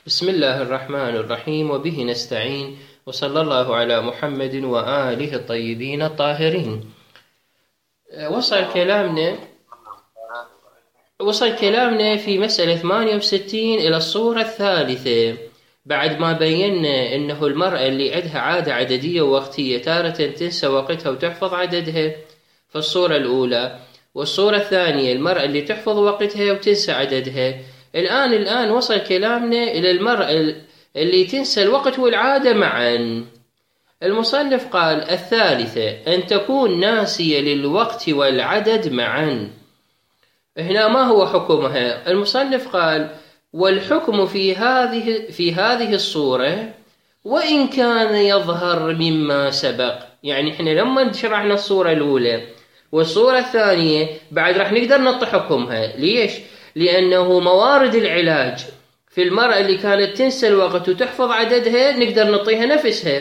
بسم الله الرحمن الرحيم، وبه نستعين، وصلى الله على محمد وآله الطيبين الطاهرين. وصل كلامنا في مسألة 68 إلى الصورة الثالثة، بعد ما بينا أنه المرأة اللي عندها عادة عددية ووقتية تارة تنسى وقتها وتحفظ عددها في الصورة الأولى، والصورة الثانية المرأة اللي تحفظ وقتها وتنسى عددها. الآن وصل كلامنا إلى المرأة اللي تنسى الوقت والعادة معا. المصنف قال: الثالثة أن تكون ناسية للوقت والعدد معا. هنا ما هو حكمها؟ المصنف قال: والحكم في هذه الصورة وإن كان يظهر مما سبق. يعني احنا لما شرحنا الصورة الأولى والصورة الثانية بعد راح نقدر نعطي حكمها. ليش؟ لأنه موارد العلاج في المرأة اللي كانت تنسى الوقت وتحفظ عددها نقدر نعطيها نفسها،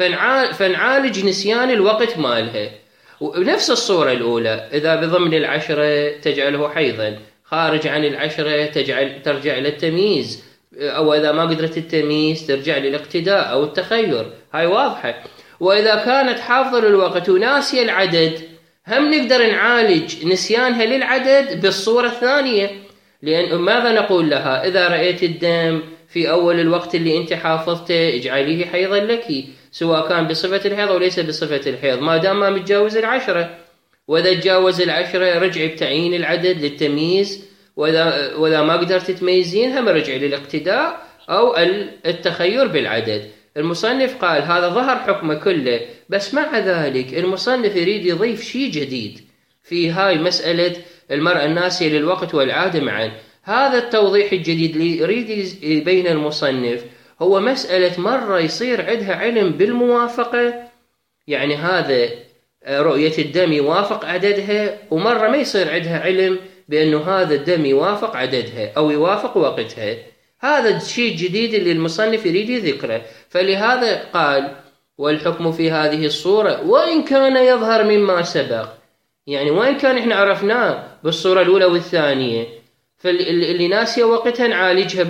فنعالج نسيان الوقت مالها. ونفس الصورة الأولى، إذا بضمن العشرة تجعله حيضا، خارج عن العشرة ترجع إلى التمييز، أو إذا ما قدرت التمييز ترجع للاقتداء أو التخير، هاي واضحة. وإذا كانت حافظة للوقت وناسية العدد هم نقدر نعالج نسيانها للعدد بالصورة الثانية. لأن ماذا نقول لها؟ إذا رأيت الدم في أول الوقت اللي أنت حافظته اجعليه حيضا لك، سواء كان بصفة الحيض أو ليس بصفة الحيض، ما دام ما متجاوز العشرة. وإذا تجاوز العشرة رجعي بتعيين العدد للتمييز، وإذا ما قدرت تميزين هم رجعي للاقتداء أو التخير بالعدد. المصنف قال هذا ظهر حكمه كله، بس مع ذلك المصنف يريد يضيف شيء جديد في هاي مسألة المرأة الناسية للوقت والعادة معا. هذا التوضيح الجديد اللي يريد يبين المصنف هو مسألة مرة يصير عندها علم بالموافقة، يعني هذا رؤية الدم يوافق عددها، ومرة ما يصير عندها علم بأنه هذا الدم يوافق عددها أو يوافق وقتها. هذا الشيء الجديد اللي المصنف يريد يذكره، فلهذا قال: والحكم في هذه الصورة وإن كان يظهر مما سبق. يعني وإن كان إحنا عرفناه بالصورة الأولى والثانية، فاللي ناسية وقتها نعالجها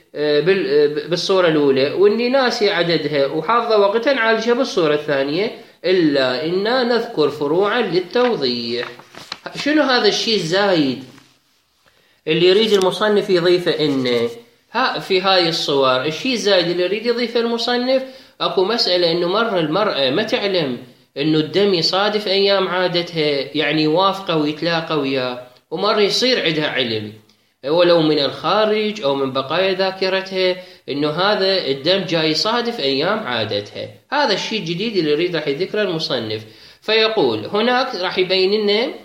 بالصورة الأولى، واللي ناسية عددها وحافظة وقتها نعالجها بالصورة الثانية، إلا إنا نذكر فروعا للتوضيح. شنو هذا الشيء الزايد اللي يريد المصنف يضيفه؟ إنه في هاي الصور الشيء الزايد اللي يريد يضيفه المصنف، أكو مسألة إنه مرة المرأة ما تعلم إنه الدم يصادف أيام عادتها، يعني يوافقه ويتلاقى وياه، ومرة يصير عندها علم ولو من الخارج أو من بقايا ذاكرتها إنه هذا الدم جاي يصادف أيام عادتها. هذا الشيء الجديد اللي يريد راح يذكره المصنف. فيقول هناك راح يبين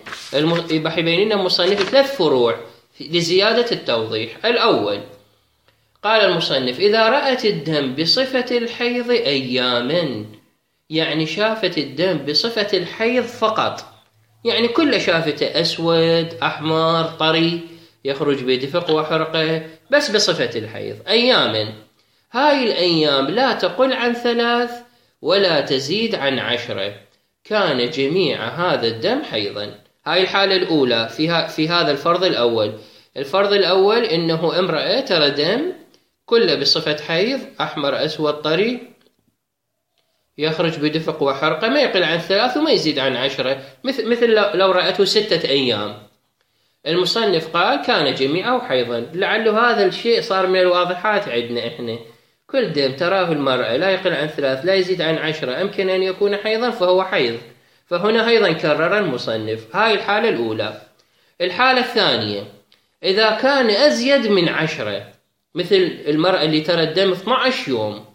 لنا المصنف 3 فروع لزيادة التوضيح. الأول، قال المصنف: إذا رأت الدم بصفة الحيض أياما، يعني شافت الدم بصفة الحيض فقط، يعني كل شافته أسود أحمر طري يخرج بدفق وحرقة، بس بصفة الحيض أياما. هاي الأيام لا تقل عن 3 ولا تزيد عن 10، كان جميع هذا الدم حيضا. هاي الحالة الأولى في هذا الفرض الأول. الفرض الأول إنه امرأة ترى دم كله بصفة حيض أحمر أسود طري يخرج بدفق وحرقة، ما يقل عن 3 وما يزيد عن 10، مثل لو رأته 6 أيام. المصنف قال كان جميعه حيضا. لعله هذا الشيء صار من الواضحات عندنا إحنا، كل دم تراه المرأة لا يقل عن 3 لا يزيد عن 10 أمكن أن يكون حيضا فهو حيض. فهنا أيضا كرر المصنف هاي الحالة الأولى. الحالة الثانية، إذا كان أزيد من 10، مثل المرأة اللي ترى الدم 12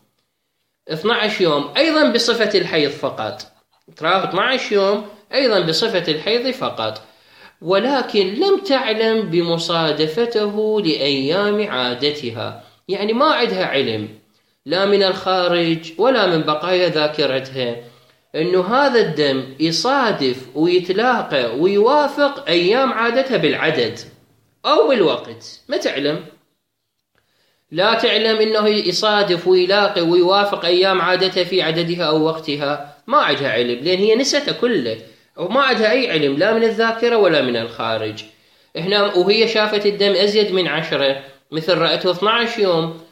يوم أيضا بصفة الحيض فقط، تراه 12 يوم أيضا بصفة الحيض فقط، ولكن لم تعلم بمصادفته لأيام عادتها، يعني ما عندها علم لا من الخارج ولا من بقايا ذاكرتها إنه هذا الدم يصادف ويتلاقى ويوافق أيام عادتها بالعدد أو بالوقت، ما تعلم. لا تعلم إنه يصادف ويلاقي ويوافق أيام عادتها في عددها أو وقتها، ما عندها علم، لأن هي نسيته كله وما عندها أي علم لا من الذاكرة ولا من الخارج. هنا وهي شافت الدم أزيد من 10، مثل رأته 12 يوم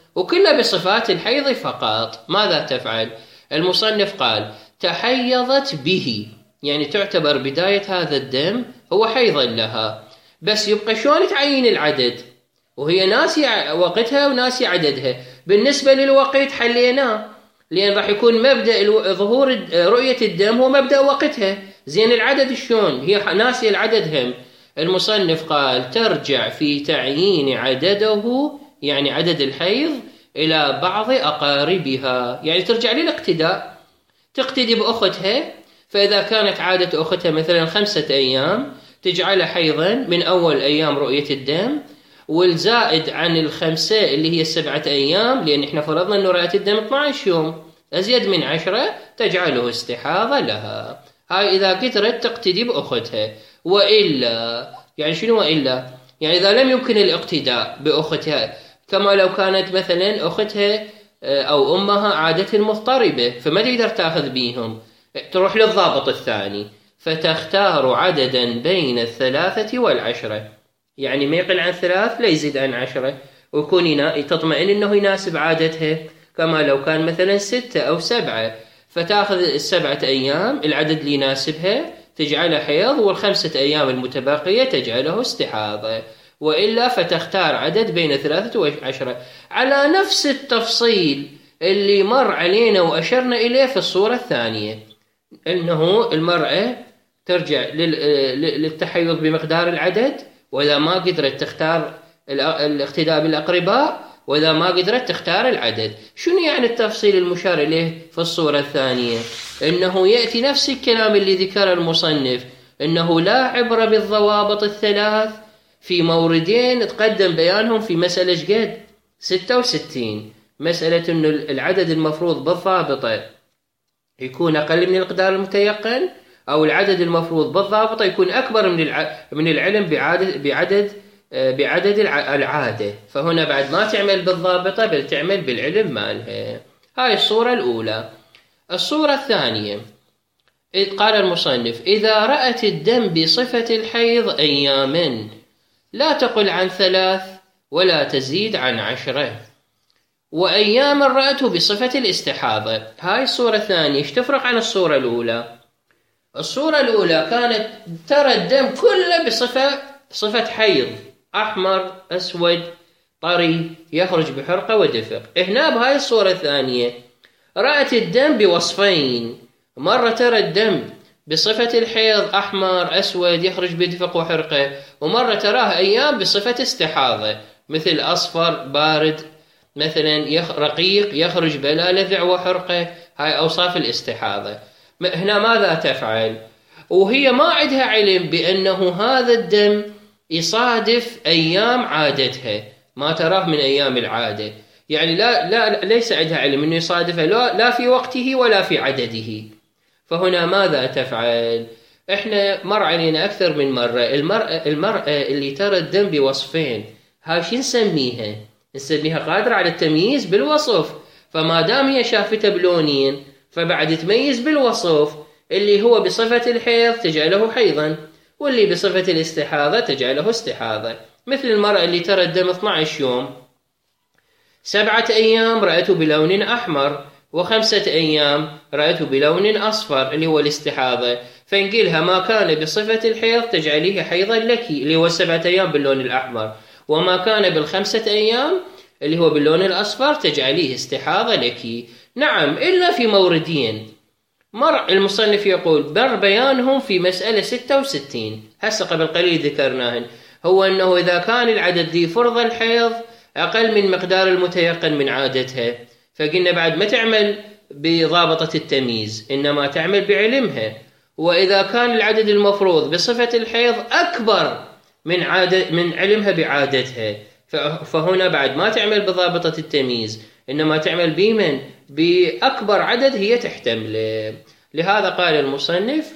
وكلها بصفات الحيض فقط. ماذا تفعل؟ المصنف قال تحيضت به، يعني تعتبر بداية هذا الدم هو حيضا لها، بس يبقى شلون تعين العدد وهي ناسية وقتها وناسية عددها؟ بالنسبة للوقت حليناه، لأن راح يكون مبدأ ظهور رؤية الدم هو مبدأ وقتها. زين العدد شلون؟ هي ناسية العدد هم. المصنف قال ترجع في تعيين عدده، يعني عدد الحيض، إلى بعض أقاربها، يعني ترجع للاقتداء، تقتدي بأختها. فإذا كانت عادة أختها مثلا 5 أيام تجعلها حيضا من أول أيام رؤية الدم، والزائد عن ال5 اللي هي 7 أيام، لأن إحنا فرضنا أنه رؤية الدم 12 يوم، أزيد من 10 تجعله استحاضة لها. هاي إذا قدرت تقتدي بأختها. وإلا يعني شنو وإلا؟ يعني إذا لم يمكن الاقتداء بأختها، كما لو كانت مثلا أختها أو أمها عادة مضطربة فما تقدر تأخذ بيهم، تروح للضابط الثاني فتختار عددا بين 3 و10، يعني ما يقل عن 3 لا يزيد عن 10، ويكون تطمئن أنه يناسب عادتها. كما لو كان مثلا 6 أو 7 فتأخذ 7 أيام العدد اللي يناسبها تجعله حيض، وال5 أيام المتبقية تجعله استحاضة. وإلا فتختار عدد بين 3 و10 على نفس التفصيل اللي مر علينا وأشرنا إليه في الصورة الثانية، أنه المرأة ترجع للتحيض بمقدار العدد، وإذا ما قدرت تختار الاقتداء بالأقرباء، وإذا ما قدرت تختار العدد. شنو يعني التفصيل المشار إليه في الصورة الثانية؟ إنه يأتي نفس الكلام اللي ذكر المصنف، إنه لا عبرة بالضوابط الثلاث في موردين تقدم بيانهم في مسألة جد 66، مسألة إنه العدد المفروض بالضابطة يكون أقل من المقدار المتيقن، أو العدد المفروض بالضابطة يكون أكبر من العلم بعدد العادة. فهنا بعد ما تعمل بالضابطة بل تعمل بالعلم مالها. هاي الصورة الأولى. الصورة الثانية قال المصنف إذا رأت الدم بصفة الحيض أياما لا تقل عن 3 ولا تزيد عن 10، وأياما رأته بصفة الاستحاضة. هاي الصورة الثانية ايش تفرق عن الصورة الأولى؟ الصورة الأولى كانت ترى الدم كله بصفة حيض، أحمر أسود طري يخرج بحرقة ودفق. هنا بهاي الصورة الثانية رأت الدم بوصفين، مرة ترى الدم بصفة الحيض أحمر أسود يخرج بدفق وحرقة، ومرة تراه أيام بصفة استحاضة مثل أصفر بارد مثلا رقيق يخرج بلا لذع وحرقة. هاي أوصاف الاستحاضة. هنا ماذا تفعل؟ وهي ما عندها علم بأنه هذا الدم يصادف أيام عادتها، ما تراه من أيام العادة، يعني ليس عندها علم أنه يصادفها لا في وقته ولا في عدده. فهنا ماذا تفعل؟ احنا مر علينا أكثر من مرة المرأة اللي ترى الدم بوصفين، هاي شو نسميها؟ نسميها قادرة على التمييز بالوصف. فما دام هي شافته بلونين فبعد تميز بالوصف، اللي هو بصفة الحيض تجعله حيضا، واللي بصفة الاستحاضة تجعله استحاضة. مثل المرأة اللي ترى الدم 12 يوم، 7 أيام رأته بلون أحمر، و5 أيام رأته بلون أصفر اللي هو الاستحاضة، فنقلها ما كان بصفة الحيض تجعليه حيضا لك اللي هو 7 أيام باللون الأحمر، وما كان بال5 أيام اللي هو باللون الأصفر تجعليه استحاضة لك. نعم، إلا في موردين المصنف يقول بر بيانهم في مسألة 66 هسه قبل قليل ذكرناهن، هو أنه إذا كان العدد ذي فرض الحيض أقل من مقدار المتيقن من عادتها، فقلنا بعد ما تعمل بضابطة التمييز إنما تعمل بعلمها. وإذا كان العدد المفروض بصفة الحيض أكبر من علمها بعادتها، فهنا بعد ما تعمل بضابطة التمييز إنما تعمل بأكبر عدد هي تحتمله. لهذا قال المصنف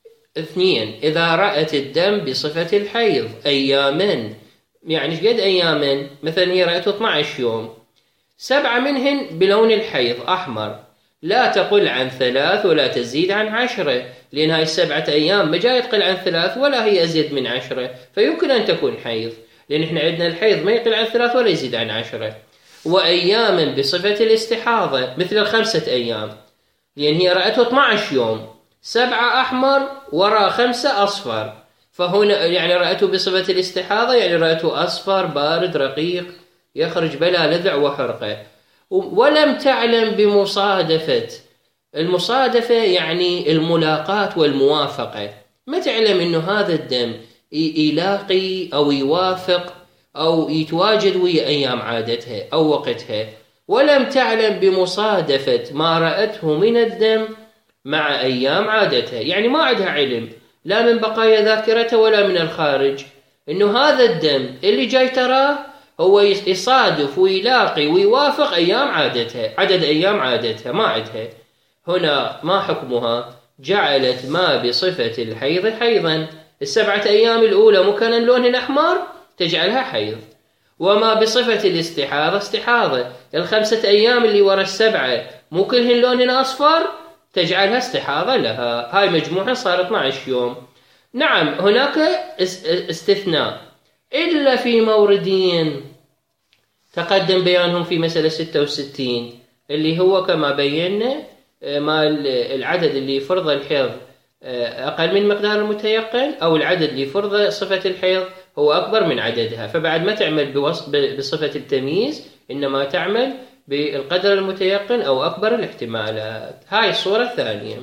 2 إذا رأت الدم بصفة الحيض أياما، يعني قد أياما؟ مثلا هي رأته 12 يوم، 7 منهن بلون الحيض أحمر، لا تقل عن 3 ولا تزيد عن 10، لأن هاي 7 أيام ما جاي تقل عن 3 ولا هي أزيد من 10، فيمكن أن تكون حيض، لأن إحنا عندنا الحيض ما يقل عن 3 ولا يزيد عن 10. وأياما بصفة الاستحاضة مثل 5 أيام، لأن هي رأته 12 يوم، 7 أحمر وراء 5 أصفر، فهنا يعني رأته بصفة الاستحاضة، يعني رأته أصفر بارد رقيق يخرج بلا لذع وحرقة. ولم تعلم بمصادفة، المصادفة يعني الملاقاة والموافقة، ما تعلم إنه هذا الدم يلاقي أو يوافق أو يتواجد ويا أيام عادتها أو وقتها. ولم تعلم بمصادفة ما رأته من الدم مع أيام عادتها، يعني ما عندها علم لا من بقايا ذاكرتها ولا من الخارج إنه هذا الدم اللي جاي تراه هو يصادف ويلاقي ويوافق أيام عادتها، عدد أيام عادتها ما عندها. هنا ما حكمها؟ جعلت ما بصفة الحيض حيضا، 7 أيام الأولى مو كان لونهن أحمر تجعلها حيض، وما بصفة الاستحاضة استحاضة، 5 أيام اللي ورا 7 مو كلهن لونهن أصفر تجعلها استحاضة لها. هاي مجموعة صار 12 يوم. نعم هناك استثناء إلا في موردين تقدم بيانهم في مسألة 66، اللي هو كما بينا ما العدد اللي فرض الحيض أقل من مقدار المتيقن، أو العدد اللي فرض صفة الحيض هو أكبر من عددها، فبعد ما تعمل بصفة التمييز إنما تعمل بالقدر المتيقن أو أكبر الاحتمالات. هاي الصورة الثانية.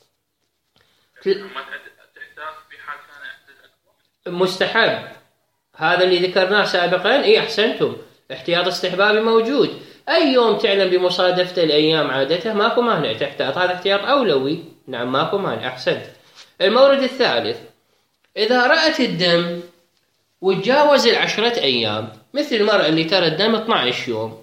مستحب هذا اللي ذكرناه سابقا، إيه أحسنتم، احتياط استحبابي موجود. أي يوم تعلم بمصادفة الأيام عادته ماكو مانع تحتاط، هذا احتياط أولوي. نعم ماكو مانع، أحسنت. المورد الثالث، إذا رأت الدم وتجاوز 10 أيام، مثل المرأة اللي ترى الدم 12 يوم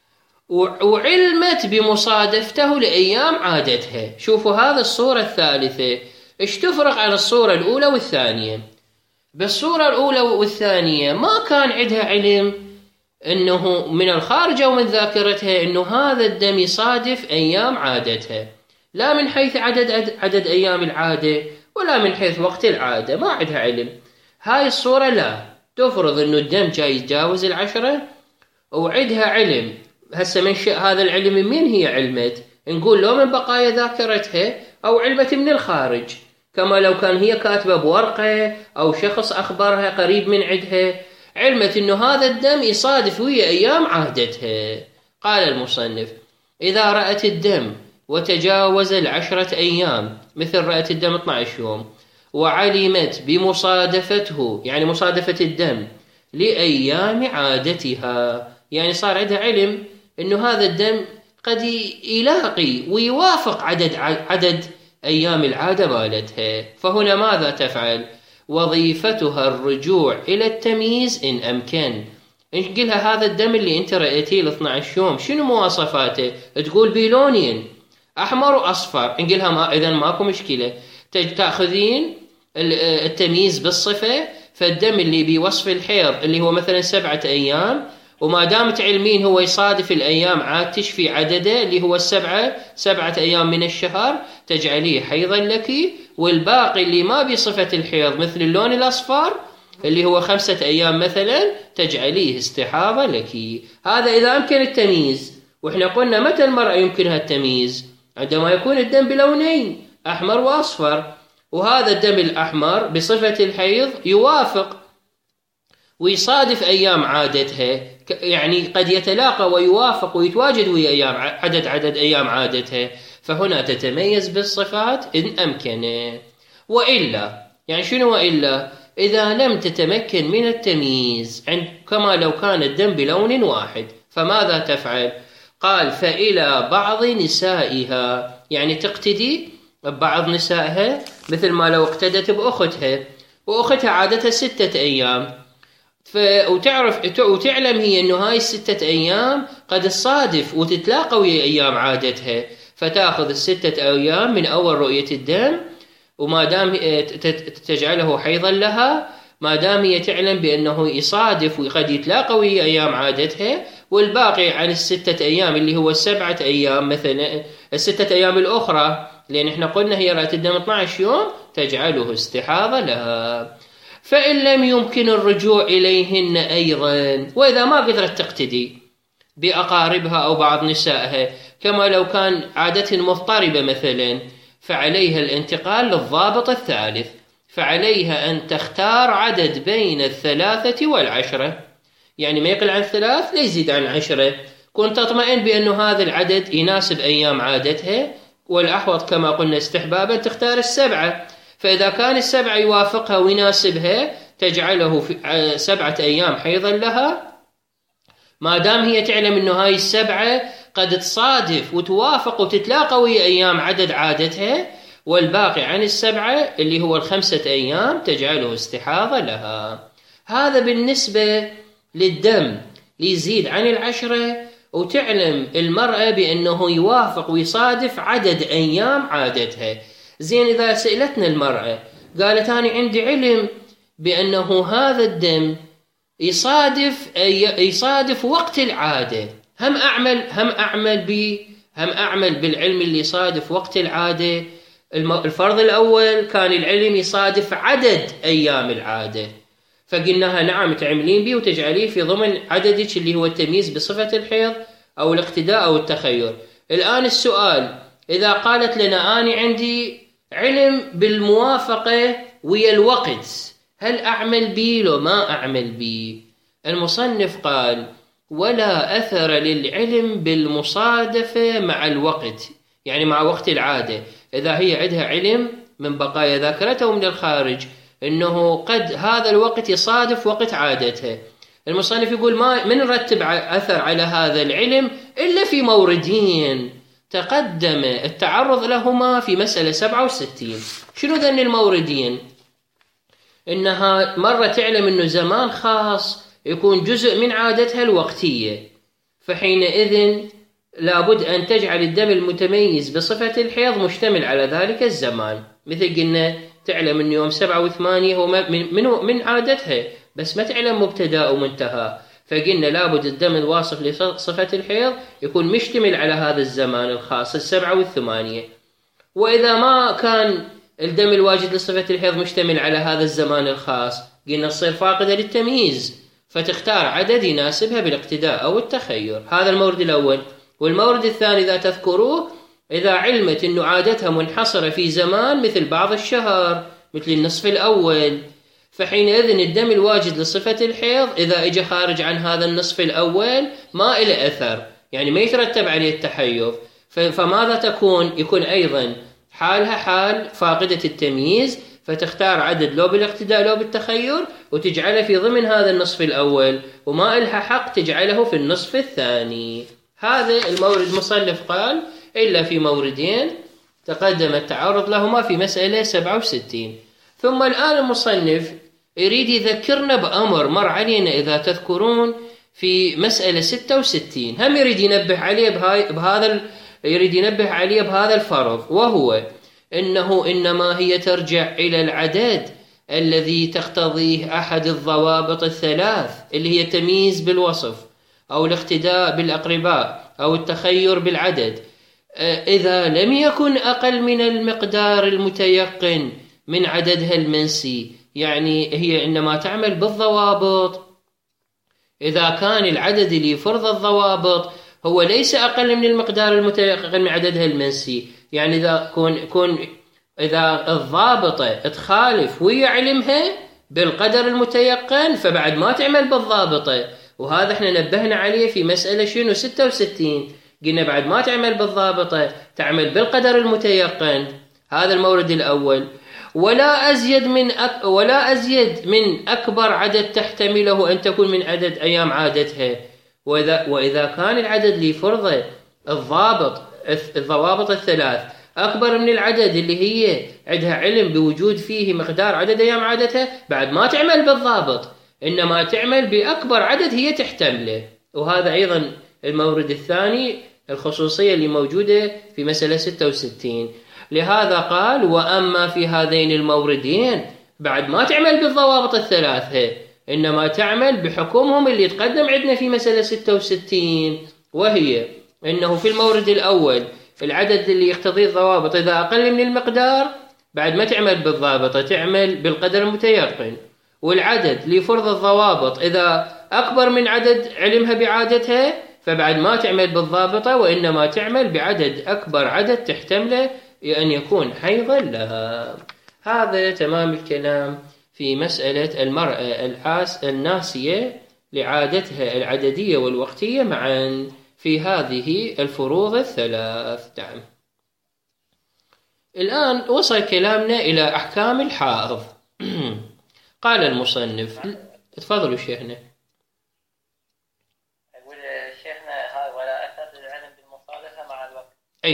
وعلمت بمصادفته لأيام عادتها. شوفوا هذا الصورة الثالثة إيش تفرق عن الصورة الأولى والثانية. بالصورة الأولى والثانية ما كان عندها علم أنه من الخارج أو من ذاكرتها أنه هذا الدم يصادف أيام عادتها، لا من حيث عدد أيام العادة ولا من حيث وقت العادة، ما عندها علم. هاي الصورة لا تفرض أنه الدم جاي يتجاوز 10 وعندها علم. هسه من هذا العلم من هي علمت؟ نقول لو من بقايا ذاكرتها أو علمت من الخارج، كما لو كان هي كاتبة بورقة أو شخص أخبرها قريب من عندها، علمت أنه هذا الدم يصادف ويا أيام عادتها. قال المصنف: إذا رأت الدم وتجاوز 10 أيام، مثل رأت الدم 12 يوم وعلمت بمصادفته، يعني مصادفة الدم لأيام عادتها، يعني صار عندها علم أنه هذا الدم قد يلاقي ويوافق عدد أيام العادة مالتها، فهنا ماذا تفعل؟ وظيفتها الرجوع إلى التمييز إن أمكن. نقولها هذا الدم اللي أنت رأيتيه 12 يوم شنو مواصفاته؟ تقول بلونين أحمر وأصفر، نقولها إذن ماكو مشكلة، تأخذين التمييز بالصفة، فالدم اللي بوصف الحيض اللي هو مثلا 7 أيام، وما دام تعلمين هو يصادف الأيام عاد تشفي عدده اللي هو 7 أيام من الشهر، تجعليه حيضا لك، والباقي اللي ما بصفة الحيض مثل اللون الأصفر اللي هو 5 أيام مثلا تجعليه استحاضة لك. هذا إذا أمكن التمييز. وإحنا قلنا متى المرأة يمكنها التمييز؟ عندما يكون الدم بلونين أحمر وأصفر، وهذا الدم الأحمر بصفة الحيض يوافق ويصادف أيام عادتها، يعني قد يتلاقى ويوافق ويتواجد ويا أيام عدد أيام عادتها، فهنا تتميز بالصفات إن أمكن. وإلا يعني شنو وإلا؟ إذا لم تتمكن من التمييز كما لو كان الدم بلون واحد، فماذا تفعل؟ قال: فإلى بعض نسائها، يعني تقتدي ببعض نسائها، مثل ما لو اقتدت بأختها، وأختها عادتها 6 أيام، وتعلم هي أنه هاي 6 أيام قد تصادف وتتلاقى ويا أيام عادتها، فتأخذ 6 أيام من أول رؤية الدم، وما دام تجعله حيضا لها، ما دام هي تعلم بأنه يصادف وقد يتلاقى ويا أيام عادتها، والباقي عن 6 أيام اللي هو 7 أيام مثلا، 6 أيام الأخرى لأن احنا قلنا هي رأت الدم 12 يوم تجعله استحاضة لها. فإن لم يمكن الرجوع إليهن أيضا، وإذا ما قدرت تقتدي بأقاربها أو بعض نسائها، كما لو كان عادتهن مضطربة مثلا، فعليها الانتقال للضابط الثالث، فعليها أن تختار عدد بين 3 و10، يعني ما يقل عن 3 لا يزيد عن 10، كنت تطمئن بأنه هذا العدد يناسب أيام عادتها، والأحوط كما قلنا استحبابا تختار 7، فإذا كان 7 يوافقها ويناسبها تجعله في 7 أيام حيضا لها، ما دام هي تعلم أنه هاي 7 قد تصادف وتوافق وتتلاقى ويا أيام عدد عادتها، والباقي عن 7 اللي هو 5 أيام تجعله استحاضة لها. هذا بالنسبة للدم يزيد عن 10، وتعلم المرأة بأنه يوافق ويصادف عدد أيام عادتها. زين، إذا سألتنا المرأة قالت أنا عندي علم بأنه هذا الدم يصادف وقت العادة، هم أعمل بالعلم اللي يصادف وقت العادة؟ الفرض الأول كان العلم يصادف عدد أيام العادة، فقلناها نعم تعملين به وتجعليه في ضمن عددك اللي هو التمييز بصفة الحيض أو الاقتداء أو التخير. الآن السؤال، إذا قالت لنا أنا عندي علم بالموافقة ويا الوقت، هل أعمل بي لو ما أعمل بي؟ المصنف قال ولا أثر للعلم بالمصادفة مع الوقت، يعني مع وقت العادة. إذا هي عندها علم من بقايا ذاكرتها من الخارج إنه قد هذا الوقت يصادف وقت عادتها، المصنف يقول ما من نرتب أثر على هذا العلم إلا في موردين تقدم التعرض لهما في مسألة 67. شنو ذن الموردين؟ إنها مرة تعلم إنه زمان خاص يكون جزء من عادتها الوقتية، فحينئذ لابد أن تجعل الدم المتميز بصفة الحيض مشتمل على ذلك الزمان. مثل قلنا تعلم أن يوم 7 و8 هو من عادتها، بس ما تعلم مبتدأ ومنتهى، فقلنا لابد الدم الواصف لصفة الحيض يكون مشتمل على هذا الزمان الخاص 7 و8. وإذا ما كان الدم الواجد لصفة الحيض مشتمل على هذا الزمان الخاص، قلنا تصير فاقدة للتمييز، فتختار عدد يناسبها بالاقتداء أو التخير. هذا المورد الأول. والمورد الثاني إذا تذكروه، إذا علمت أن عادتها منحصرة في زمان مثل بعض الشهر مثل النصف الأول، فحينئذ الدم الواجد لصفة الحيض إذا إجا خارج عن هذا النصف الأول ما إلى أثر، يعني ما يترتب عليه التحيض، فماذا تكون؟ يكون أيضا حالها حال فاقدة التمييز، فتختار عدد لو بالاقتداء لو بالتخير وتجعله في ضمن هذا النصف الأول، وما إلها حق تجعله في النصف الثاني. هذا المورد المصنف قال إلا في موردين تقدم التعرض لهما في مسألة 67. ثم الآن المصنف يريد يذكرنا بأمر مر علينا إذا تذكرون في مسألة 66، هم يريد ينبه عليه بهذا الفرض، وهو إنه إنما هي ترجع إلى العدد الذي تقتضيه أحد الضوابط الثلاث اللي هي تمييز بالوصف أو الاقتداء بالأقرباء أو التخير بالعدد، إذا لم يكن أقل من المقدار المتيقن من عددها المنسي. يعني هي إنما تعمل بالضوابط إذا كان العدد اللي يفرض الضوابط هو ليس أقل من المقدار المتيقن من عددها المنسي. يعني إذا الضابطة تخالف وهي علمها بالقدر المتيقن فبعد ما تعمل بالضابطة، وهذا احنا نبهنا عليه في مسألة شنو 66، قلنا بعد ما تعمل بالضابطة تعمل بالقدر المتيقن. هذا المورد الأول. ولا أزيد من أكبر عدد تحتمله أن تكون من عدد أيام عادتها. وإذا كان العدد اللي فرضه الضوابط الثلاث أكبر من العدد اللي هي عندها علم بوجود فيه مقدار عدد أيام عادتها، بعد ما تعمل بالضابط إنما تعمل بأكبر عدد هي تحتمله. وهذا أيضا المورد الثاني، الخصوصية اللي موجودة في مسألة 66. لهذا قال وأما في هذين الموردين بعد ما تعمل بالضوابط الثلاثة إنما تعمل بحكمهم اللي يتقدم عندنا في مسألة 66، وهي إنه في المورد الأول العدد اللي يقتضي الضوابط إذا أقل من المقدار بعد ما تعمل بالضابطة تعمل بالقدر المتيقن، والعدد اللي يفرض الضوابط إذا أكبر من عدد علمها بعادتها فبعد ما تعمل بالضابطة، وإنما تعمل بعدد أكبر عدد تحتمله أن يكون حيضا لها. هذا تمام الكلام في مسألة المرأة الناسية لعادتها العددية والوقتية معا في هذه الفروض الثلاث. نعم. الآن وصل كلامنا إلى أحكام الحائض. قال المصنف، تفضلوا شيخنا. يقول شيخنا هذا ولا أثر للعلم بالمصادفة مع الوقت.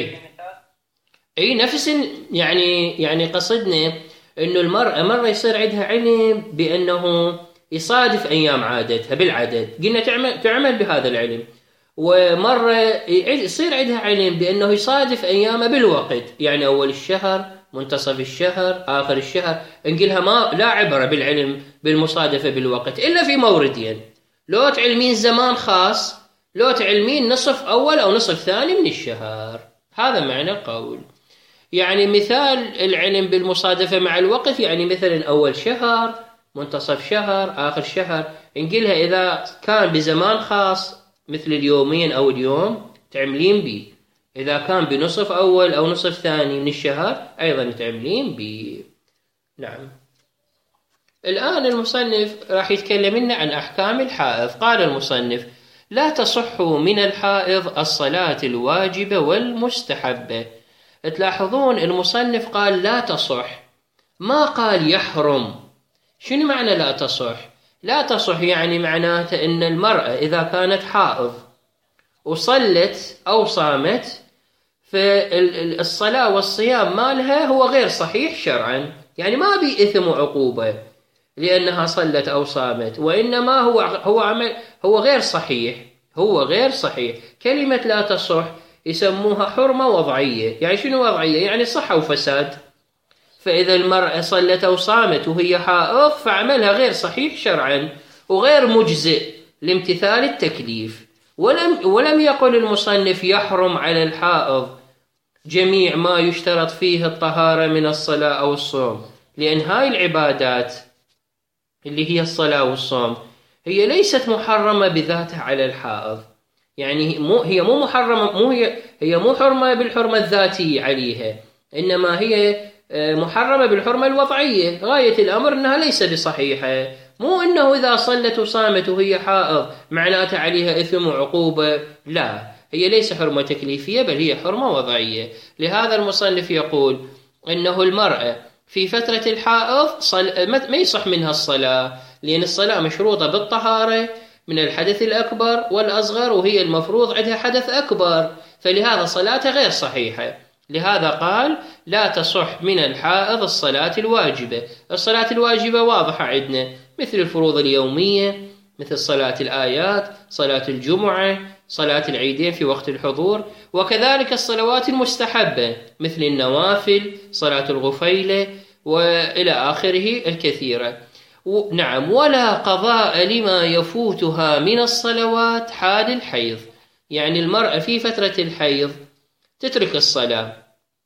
أي نفس يعني قصدنا إنه المرأة مرة يصير عندها علم بأنه يصادف أيام عادتها بالعدد، قلنا تعمل بهذا العلم، ومرة يصير عندها علم بأنه يصادف أيامه بالوقت، يعني أول الشهر، منتصف الشهر، آخر الشهر، نقولها ما لا عبرة بالعلم بالمصادفة بالوقت إلا في موردين: لو تعلمين زمان خاص، لو تعلمين نصف أول أو نصف ثاني من الشهر. هذا معنى قول. يعني مثال العلم بالمصادفة مع الوقت، يعني مثلا أول شهر، منتصف شهر، آخر شهر، نقولها إذا كان بزمان خاص مثل اليومين أو اليوم تعملين به، إذا كان بنصف أول أو نصف ثاني من الشهر أيضا تعملين به. نعم. الآن المصنف راح يتكلم لنا عن أحكام الحائض. قال المصنف: لا تصح من الحائض الصلاة الواجبة والمستحبة. تلاحظون المصنف قال لا تصح، ما قال يحرم. شنو معنى لا تصح؟ لا تصح يعني معناته إن المرأة إذا كانت حائض وصلت أو صامت، فالصلاة والصيام مالها هو غير صحيح شرعا، يعني ما بي إثم وعقوبة لأنها صلت أو صامت، وإنما هو غير صحيح، هو غير صحيح. كلمة لا تصح يسموها حرمة وضعية. يعني شنو وضعية؟ يعني صحة وفساد. فإذا المرأة صلت أو صامت وهي حائض فعملها غير صحيح شرعا وغير مجزئ لامتثال التكليف. ولم يقل المصنف يحرم على الحائض جميع ما يشترط فيه الطهارة من الصلاة أو الصوم، لأن هاي العبادات اللي هي الصلاة والصوم هي ليست محرمة بذاتها على الحائض. يعني هي مو محرمة، هي مو حرمة بالحرمة الذاتية عليها، إنما هي محرمة بالحرمة الوضعية. غاية الأمر أنها ليس بصحيحة، مو أنه إذا صلت وصامت وهي حائض معناتها عليها إثم وعقوبة، لا، هي ليس حرمة تكليفية بل هي حرمة وضعية. لهذا المصنف يقول أنه المرأة في فترة الحائض ما يصح منها الصلاة، لأن الصلاة مشروطة بالطهارة من الحدث الأكبر والأصغر، وهي المفروض عندها حدث أكبر، فلهذا صلاتها غير صحيحة. لهذا قال لا تصح من الحائض الصلاة الواجبة. الصلاة الواجبة واضحة عندنا، مثل الفروض اليومية، مثل صلاة الآيات، صلاة الجمعة، صلاة العيدين في وقت الحضور، وكذلك الصلوات المستحبة مثل النوافل، صلاة الغفيلة، وإلى آخره الكثيرة. نعم. ولا قضاء لما يفوتها من الصلوات حال الحيض. يعني المرأة في فترة الحيض تترك الصلاة،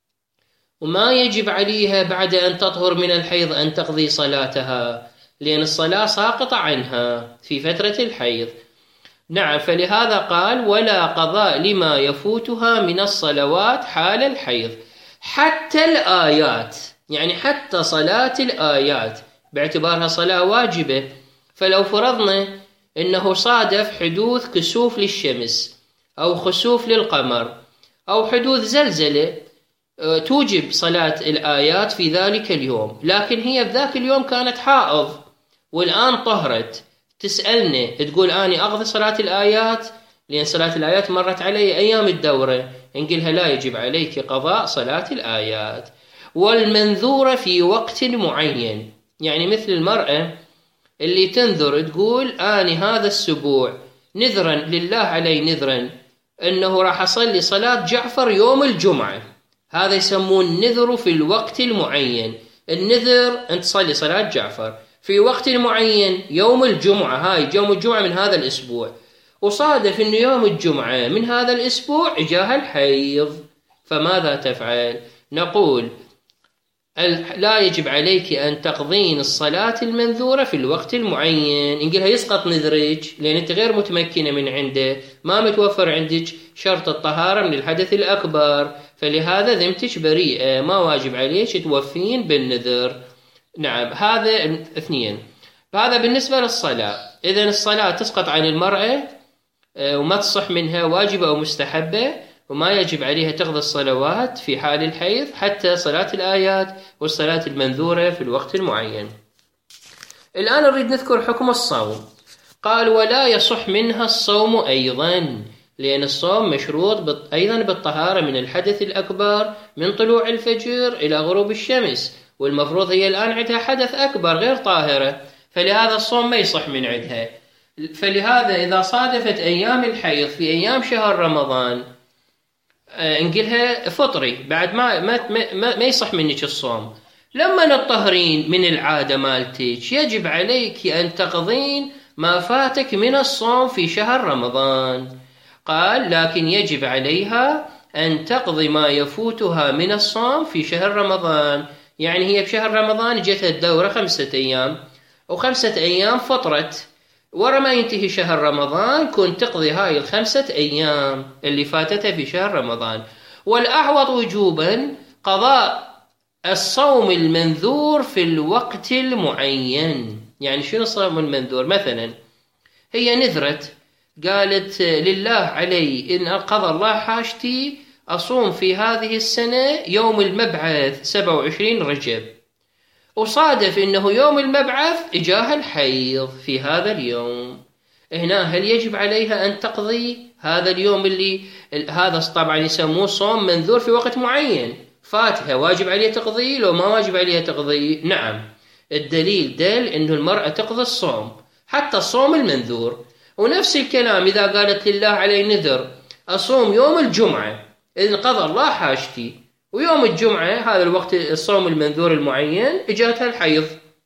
وما يجب عليها بعد أن تطهر من الحيض أن تقضي صلاتها، لأن الصلاة ساقطة عنها في فترة الحيض. نعم. فلهذا قال ولا قضاء لما يفوتها من الصلوات حال الحيض، حتى الآيات، يعني حتى صلاة الآيات باعتبارها صلاة واجبة. فلو فرضنا أنه صادف حدوث كسوف للشمس أو خسوف للقمر أو حدوث زلزلة توجب صلاة الآيات في ذلك اليوم، لكن هي في ذاك اليوم كانت حائض والآن طهرت، تسألنا تقول أنا أقضي صلاة الآيات لأن صلاة الآيات مرت علي أيام الدورة، نقولها لا، يجب عليك قضاء صلاة الآيات. والمنذورة في وقت معين، يعني مثل المرأة اللي تنذر تقول أنا هذا السبوع نذرا لله علي نذرا أنه راح أصلي صلاة جعفر يوم الجمعة، هذا يسمون النذر في الوقت المعين. النذر أن تصلي صلاة جعفر في وقت معين يوم الجمعة، هاي يوم الجمعة من هذا الأسبوع، وصادف أن يوم الجمعة من هذا الأسبوع جاء الحيض، فماذا تفعل؟ نقول لا يجب عليك أن تقضين الصلاة المنذورة في الوقت المعين. نقولها يسقط نذرك لأن أنت غير متمكنة من عنده، ما متوفر عندك شرط الطهارة من الحدث الأكبر، فلهذا ذمتك بريئة، ما واجب عليك توفين بالنذر. نعم، هذا اثنين. هذا بالنسبة للصلاة. إذن الصلاة تسقط عن المرأة وما تصح منها واجبة أو مستحبة، وما يجب عليها تقضي الصلوات في حال الحيض حتى صلاة الآيات والصلاة المنذورة في الوقت المعين. الآن نريد نذكر حكم الصوم. قال ولا يصح منها الصوم أيضا، لأن الصوم مشروط أيضا بالطهارة من الحدث الأكبر من طلوع الفجر إلى غروب الشمس، والمفروض هي الآن عندها حدث أكبر غير طاهرة، فلهذا الصوم ما يصح من عندها. فلهذا إذا صادفت أيام الحيض في أيام شهر رمضان نقولها فطري، بعد ما يصح منك الصوم. لما نطهرين من العادة مالتك يجب عليك أن تقضين ما فاتك من الصوم في شهر رمضان. قال لكن يجب عليها أن تقضي ما يفوتها من الصوم في شهر رمضان. يعني هي بشهر رمضان جتها الدورة 5 أيام، و5 أيام فطرت، ورا ما ينتهي شهر رمضان كنت تقضي هاي ال5 أيام اللي فاتتها في شهر رمضان. والأعوض وجوبا قضاء الصوم المنذور في الوقت المعين. يعني شنو الصوم المنذور؟ مثلا هي نذرت قالت لله علي إن قضى الله حاجتي أصوم في هذه السنة يوم المبعث 27 رجب، وصادف إنه يوم المبعث إجاها الحيض في هذا اليوم. هنا هل يجب عليها أن تقضي هذا اليوم اللي هذا طبعا يسموه صوم منذور في وقت معين فاتها، واجب عليها تقضي لو ما واجب عليها تقضي؟ نعم، الدليل دل إنه المرأة تقضي الصوم حتى الصوم المنذور. ونفس الكلام إذا قالت لله علي نذر أصوم يوم الجمعة إذن قضى الله حاجتي، ويوم الجمعة هذا الوقت الصوم المنذور المعين إجاتها الحيض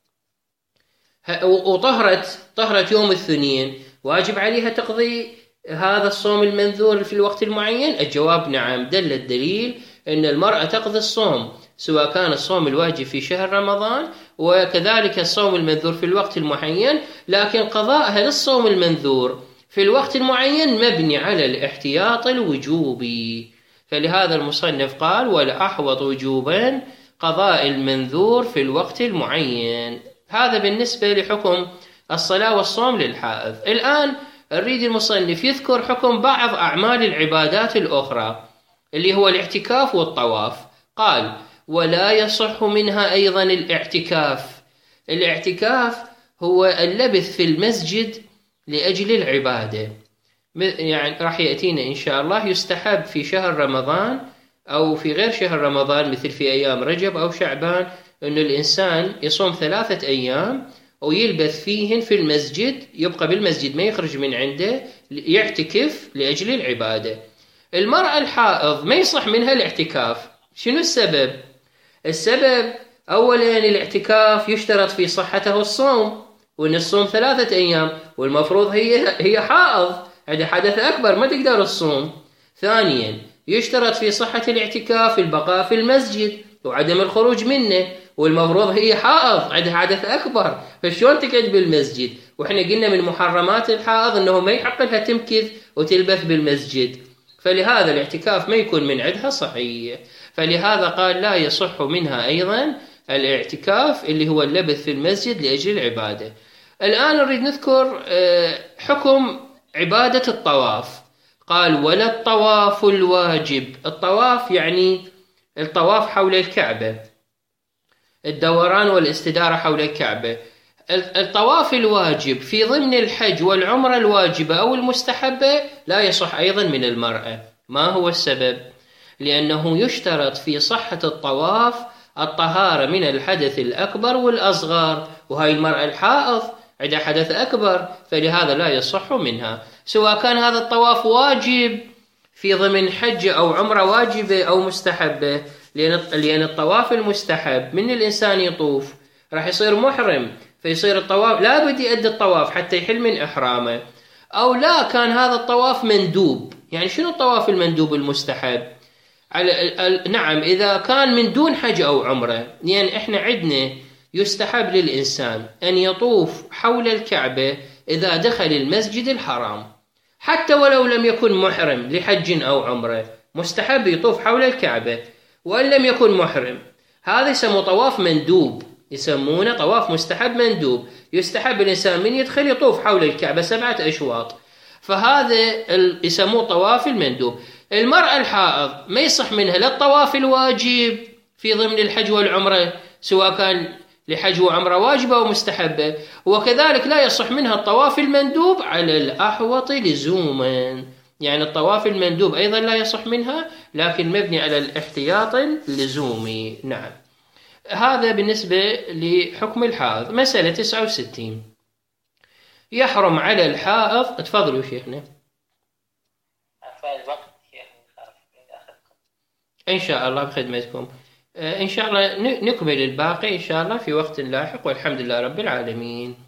وطهرت يوم الاثنين، واجب عليها تقضي هذا الصوم المنذور في الوقت المعين؟ الجواب نعم، دل الدليل أن المرأة تقضي الصوم سواء كان الصوم الواجب في شهر رمضان وكذلك الصوم المنذور في الوقت المعين، لكن قضاءها للصوم المنذور في الوقت المعين مبني على الاحتياط الوجوبي. فلهذا المصنف قال والأحوط وجوبا قضاء المنذور في الوقت المعين. هذا بالنسبة لحكم الصلاة والصوم للحائض. الآن نريد المصنف يذكر حكم بعض أعمال العبادات الأخرى اللي هو الاعتكاف والطواف. قال ولا يصح منها أيضا الاعتكاف. الاعتكاف هو اللبث في المسجد لأجل العبادة، يعني راح يأتينا إن شاء الله يستحب في شهر رمضان أو في غير شهر رمضان مثل في أيام رجب أو شعبان أن الإنسان يصوم 3 أيام ويلبث فيهن في المسجد، يبقى بالمسجد ما يخرج من عنده، يعتكف لأجل العبادة. المرأة الحائض ما يصح منها الاعتكاف. شنو السبب؟ السبب أولا الاعتكاف يشترط في صحته الصوم، وأن الصوم 3 أيام، والمفروض هي حائض عندها حدث أكبر ما تقدر الصوم. ثانيا يشترط في صحة الاعتكاف البقاء في المسجد وعدم الخروج منه، والمفروض هي حائض عندها حدث أكبر، فشون تقعد بالمسجد؟ وإحنا قلنا من محرمات الحائض أنه ما يحق لها تمكث وتلبث بالمسجد، فلهذا الاعتكاف ما يكون من عندها صحيح. فلهذا قال لا يصح منها أيضا الاعتكاف اللي هو اللبث في المسجد لأجل العبادة. الآن نريد نذكر حكم عبادة الطواف. قال ولا الطواف الواجب. الطواف يعني الطواف حول الكعبة، الدوران والاستدارة حول الكعبة. الطواف الواجب في ضمن الحج والعمرة الواجبة أو المستحبة لا يصح أيضا من المرأة. ما هو السبب؟ لأنه يشترط في صحة الطواف الطهارة من الحدث الأكبر والأصغر، وهي المرأة الحائض عندها حدث أكبر، فلهذا لا يصح منها، سواء كان هذا الطواف واجب في ضمن حج أو عمرة واجبة أو مستحبة. لأن الطواف المستحب من الإنسان يطوف راح يصير محرم، فيصير الطواف لا بد يؤدي الطواف حتى يحل من إحرامه، أو لا كان هذا الطواف مندوب. يعني شنو الطواف المندوب المستحب؟ نعم إذا كان من دون حج أو عمرة، لأن إحنا عندنا يستحب للإنسان أن يطوف حول الكعبة إذا دخل المسجد الحرام، حتى ولو لم يكن محرم لحج أو عمرة مستحب يطوف حول الكعبة. وإن لم يكن محرم هذا يسمونه طواف مندوب، يسمونه طواف مستحب مندوب، يستحب الإنسان من يدخل يطوف حول الكعبة 7 أشواط، فهذا يسموه طواف المندوب. المرأة الحائض ما يصح منها لا الطواف الواجب في ضمن الحج والعمرة، سواء كان لحج وعمرة واجبة ومستحبة، وكذلك لا يصح منها الطواف المندوب على الأحوط لزوما، يعني الطواف المندوب أيضا لا يصح منها، لكن مبني على الاحتياط اللزومي. نعم، هذا بالنسبة لحكم الحائض. مسألة 69، يحرم على الحائض. تفضلوا شيخنا. الوقت إن شاء الله بخدمتكم، إن شاء الله نكمل الباقي إن شاء الله في وقت لاحق، والحمد لله رب العالمين.